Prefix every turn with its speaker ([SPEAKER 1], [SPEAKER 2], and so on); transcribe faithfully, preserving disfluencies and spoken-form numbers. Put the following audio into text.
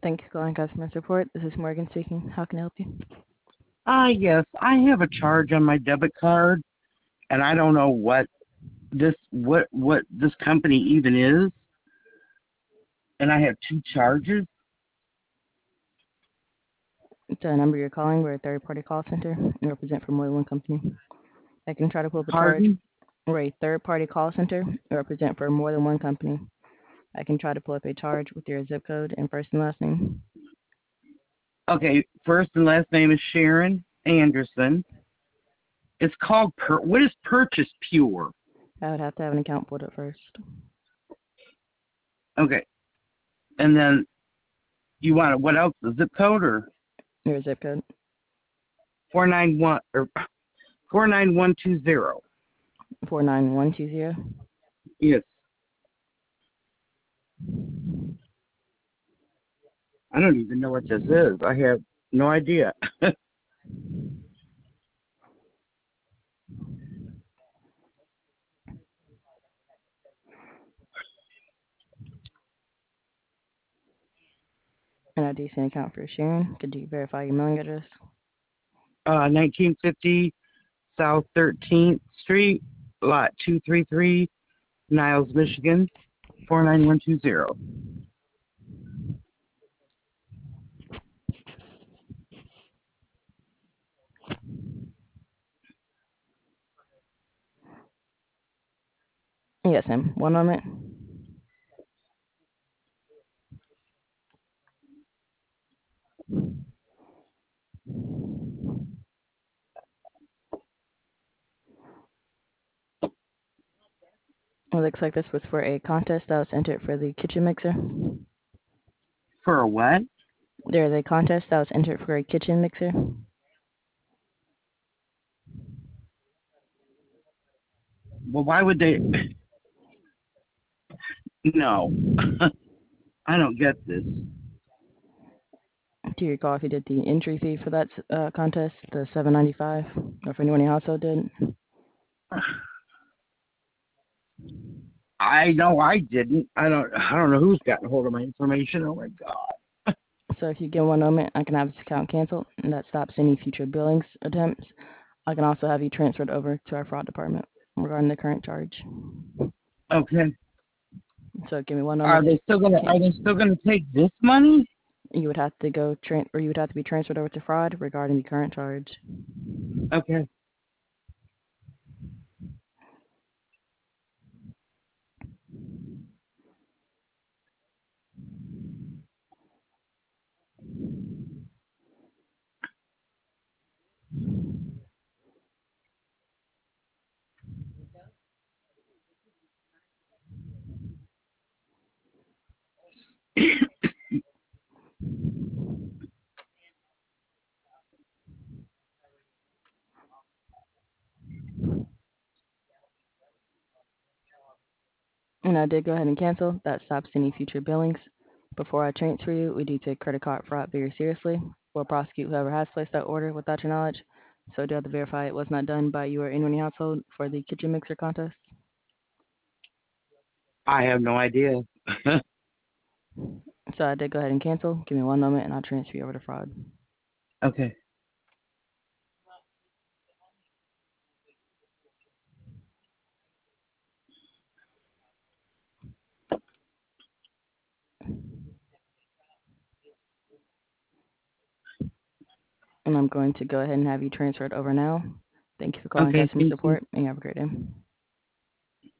[SPEAKER 1] Thank you for calling customer support. This is Morgan speaking. How can I help you?
[SPEAKER 2] Ah, yes, I have a charge on my debit card, and I don't know what this what what this company even is. And I have two charges.
[SPEAKER 1] The number you're calling, we're a third-party call center and represent for more than one company. I can try to pull up a charge.
[SPEAKER 2] Pardon?
[SPEAKER 1] We're a third-party call center and represent for more than one company. I can try to pull up a charge with your zip code and first and last name.
[SPEAKER 2] Okay, first and last name is Sharon Anderson. It's called per. What is Purchase Pure?
[SPEAKER 1] I would have to have an account pulled up first.
[SPEAKER 2] Okay, and then you want what else? The zip code or
[SPEAKER 1] Your zip code.
[SPEAKER 2] four nine one or four nine one two zero?
[SPEAKER 1] four nine one two zero.
[SPEAKER 2] Yes. I don't even know what this is. I have no idea.
[SPEAKER 1] And I do see an account for Sharon. Could you verify your mailing address?
[SPEAKER 2] uh, nineteen fifty South thirteenth Street, Lot two three three, Niles, Michigan, four nine one two zero.
[SPEAKER 1] Yes, ma'am. One moment. It looks like this was for a contest that was entered for the kitchen mixer.
[SPEAKER 2] For a what?
[SPEAKER 1] There is a contest that was entered for a kitchen mixer.
[SPEAKER 2] Well, why would they? No. I don't get this.
[SPEAKER 1] Do you recall if you did the entry fee for that uh, contest, the seven ninety-five, or if anyone in your household did?
[SPEAKER 2] I know I didn't. I don't. I don't know who's gotten hold of my information. Oh my god.
[SPEAKER 1] So if you give one moment, I can have this account canceled, and that stops any future billings attempts. I can also have you transferred over to our fraud department regarding the current charge.
[SPEAKER 2] Okay.
[SPEAKER 1] So give me one
[SPEAKER 2] Are
[SPEAKER 1] moment.
[SPEAKER 2] they still gonna? Are they still gonna take this money?
[SPEAKER 1] You would have to go, tran- or you would have to be transferred over to fraud regarding the current charge.
[SPEAKER 2] Okay.
[SPEAKER 1] And I did go ahead and cancel. That stops any future billings. Before I transfer you, we do take credit card fraud very seriously. We'll prosecute whoever has placed that order without your knowledge. So I do have to verify it was not done by you or anyone in your household for the kitchen mixer contest.
[SPEAKER 2] I have no idea.
[SPEAKER 1] So I did go ahead and cancel. Give me one moment and I'll transfer you over to fraud.
[SPEAKER 2] Okay.
[SPEAKER 1] And I'm going to go ahead and have you transferred over now. Thank you for calling
[SPEAKER 2] Okay.
[SPEAKER 1] customer
[SPEAKER 2] Thank you.
[SPEAKER 1] support and you have a great day.